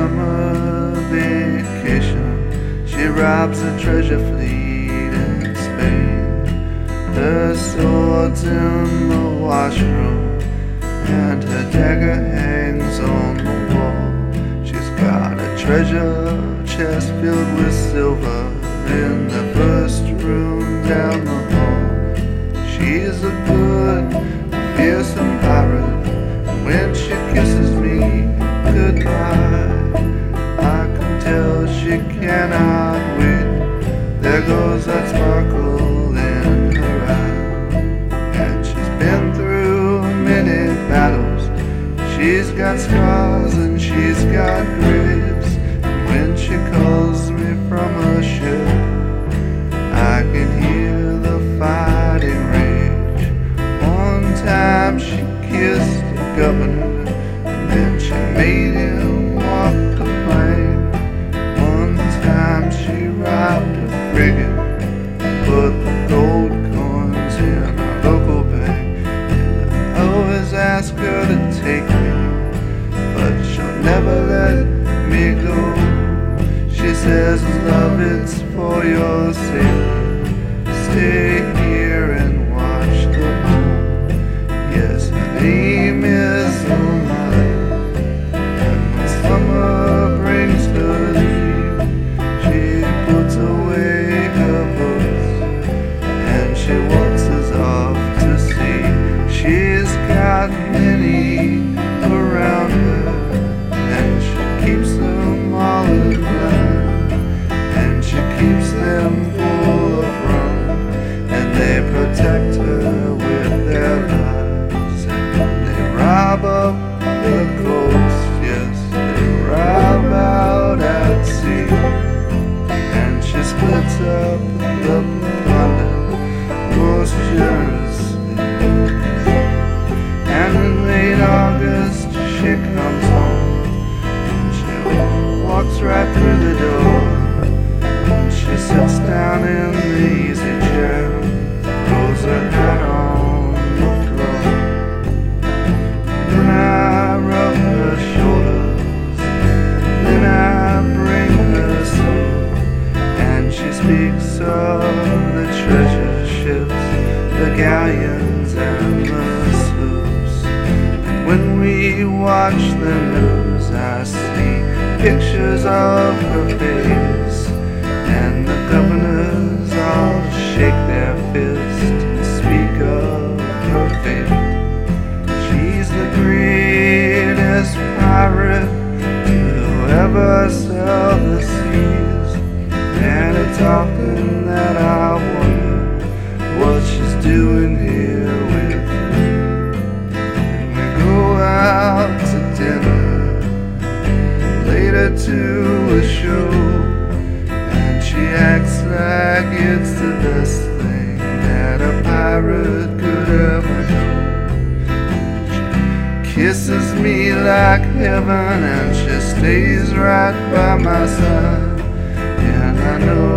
summer vacation, she robs a treasure fleet in Spain. Her sword's in the washroom, and her dagger hangs on the wall. She's got a treasure chest filled with silver in the first room down the hall. She's a good, fearsome pirate, and when she kisses me goodbye, I can tell she cannot wait. There goes that sparkle in her eye. And she's been through many battles, she's got scars and she's got graves. And when she calls me from her ship, I can hear the fighting rage. One time she kissed the governor, and then she made him walk the plank. One time she robbed a frigate, put the gold coins in our local bank. And I always ask her to take me, but she'll never let me go. She says, love, it's for your sake. Stay here and watch the moon. Yes, her name is O'Malley. And when summer brings her leave, she puts away her books and she waltzes off to sea. She's got many around her, and she keeps them all in line, and she keeps them full of rum, and they protect her with their lives. And they rob up the coast, yes, they rob out at sea, and she splits up the plunder most generously. And in late August she comes home, and she walks right through the door, and she sits down in the easy chair, throws her hat on the floor. Then I rub her shoulders, then I bring her some, and she speaks of the treasure ships, the galleons and the sloops. And when we watch the news, I see pictures of her face, and the governors all shake their fist and speak of her fate. She's the greatest pirate to ever sail the seas, and it's often that I wonder what she's doing here with me. And we go out to dinner, later to a show, and she acts like it's the best thing that a pirate could ever know. She kisses me like heaven, and she stays right by my side, and I know